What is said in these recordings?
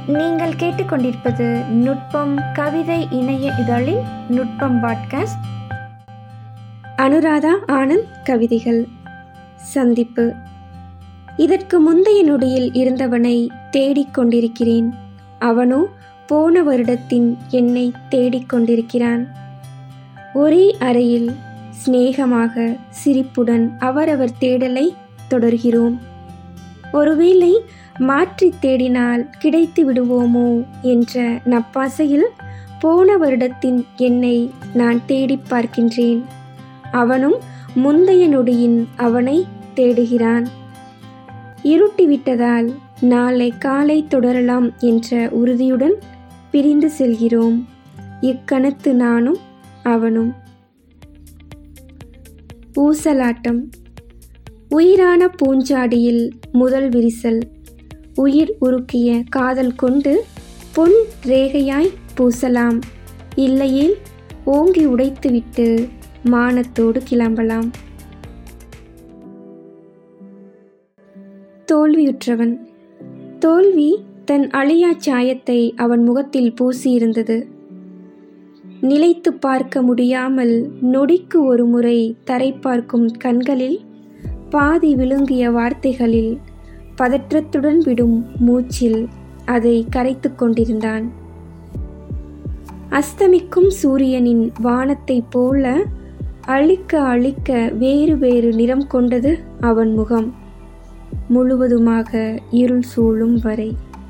நீங்கள் கேட்டுக்கொண்டிருப்பது நுட்பம் கவிதை இணைய இதழின் நுட்பம் பாட்காஸ்ட். அனுராதா ஆனந்த் கவிதைகள். சந்திப்பு. இதற்கு முந்தைய நொடியில் இருந்தவனை தேடிக்கொண்டிருக்கிறேன். அவனோ போன வருடத்தின் என்னை தேடிக்கொண்டிருக்கிறான். ஒரே அறையில் சிநேகமாக சிரிப்புடன் அவரவர் தேடலை தொடர்கிறோம். ஒருவேளை மாற்றி தேடினால் கிடைத்து விடுவோமோ என்ற நப்பாசையில் போன வருடத்தின் என்னை நான் தேடி பார்க்கின்றேன். அவனும் முந்தைய நொடியின் அவனை தேடுகிறான். இருட்டிவிட்டதால் நாளை காலை தொடரலாம் என்ற உறுதியுடன் பிரிந்து செல்கிறோம். இக்கணத்து நானும் அவனும். ஊசலாட்டம். உயிரான பூஞ்சாடியில் முதல் விரிசல். உயிர் உருக்கிய காதல் கொண்டு பொன் ரேகையாய் பூசலாம். இல்லையேல் ஓங்கி உடைத்துவிட்டு மானத்தோடு கிளம்பலாம். தோல்வியுற்றவன். தோல்வி தன் அழியா சாயத்தை அவன் முகத்தில் பூசியிருந்தது. நிலைத்து பார்க்க முடியாமல் நொடிக்கு ஒரு முறை தரை பார்க்கும் கண்களில், பாதி விழுங்கிய வார்த்தைகளில், பதற்றத்துடன் விடும் மூச்சில் அதை கரைத்து கொண்டிருந்தான். அஸ்தமிக்கும் சூரியனின் வானத்தை போல அழிக்க அழிக்க வேறு வேறு நிறம் கொண்டது அவன் முகம், முழுவதுமாக இருள் சூழும் வரை.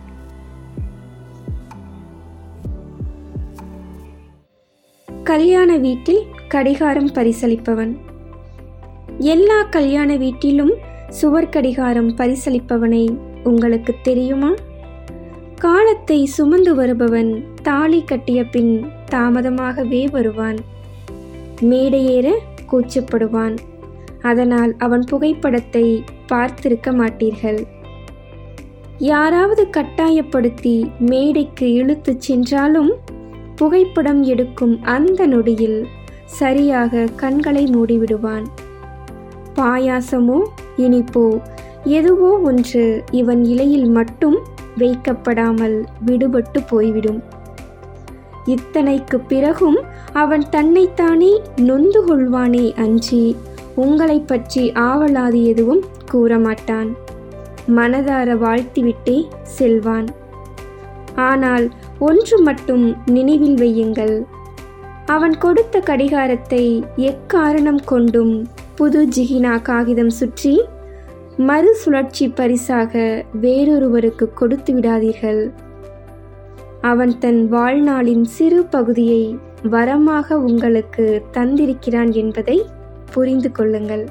கல்யாண வீட்டில் கடிகாரம் பரிசளிப்பவன். எல்லா கல்யாண வீட்டிலும் சுவர் கடிகாரம் பரிசளிப்பவனை உங்களுக்கு தெரியுமா? காலத்தை சுமந்து வருபவன் தாலி கட்டிய பின் தாமதமாகவே வருவான். மேடையேற கூச்சப்படுவான். அதனால் அவன் புகைப்படத்தை பார்த்திருக்க மாட்டீர்கள். யாராவது கட்டாயப்படுத்தி மேடைக்கு இழுத்துச் சென்றாலும் புகைப்படம் எடுக்கும் அந்த நொடியில் சரியாக கண்களை மூடிவிடுவான். பாயாசமோ இனிப்போ எதுவோ ஒன்று இவன் இலையில் மட்டும் வைக்கப்படாமல் விடுபட்டு போய்விடும். இத்தனைக்கு பிறகும் அவன் தன்னைத்தானே நொந்து கொள்வானே அன்றி உங்களை பற்றி ஆவலாது எதுவும் கூறமாட்டான். மனதார வாழ்த்திவிட்டே செல்வான். ஆனால் ஒன்று மட்டும் நினைவில் வையுங்கள். அவன் கொடுத்த கடிகாரத்தை எக்காரணம் கொண்டும் புது ஜிகினா காகிதம் சுற்றி மறு சுழற்சி பரிசாக வேறொருவருக்கு கொடுத்து விடாதீர்கள். அவன் தன் வாழ்நாளின் சிறு பகுதியை வரமாக உங்களுக்கு தந்திருக்கிறான் என்பதை புரிந்து கொள்ளுங்கள்.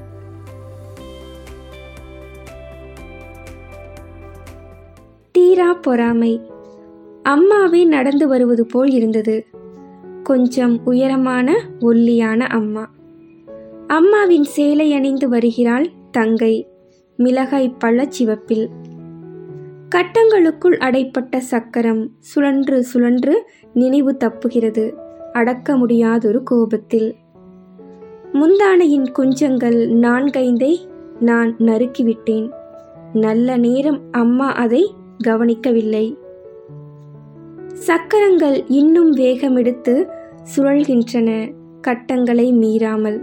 தீரா பொறாமை. அம்மாவே நடந்து வருவது போல் இருந்தது. கொஞ்சம் உயரமான ஒல்லியான அம்மா. அம்மாவின் சேலை அணிந்து வருகிறாள் தங்கை, மிளகாய் பழ சிவப்பில். கட்டங்களுக்குள் அடைப்பட்ட சக்கரம் சுழன்று சுழன்று நினைவு தப்புகிறது அடக்க முடியாதொரு கோபத்தில். முந்தானையின் குஞ்சங்கள் 4-5 நான் நறுக்கிவிட்டேன். நல்ல நேரம் அம்மா அதை கவனிக்கவில்லை. சக்கரங்கள் இன்னும் வேகமெடுத்து சுழல்கின்றன கட்டங்களை மீறாமல்.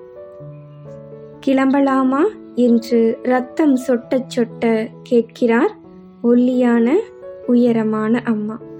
கிளம்பலாமா என்று ரத்தம் சொட்ட சொட்ட கேட்கிறார் ஒல்லியான உயரமான அம்மா.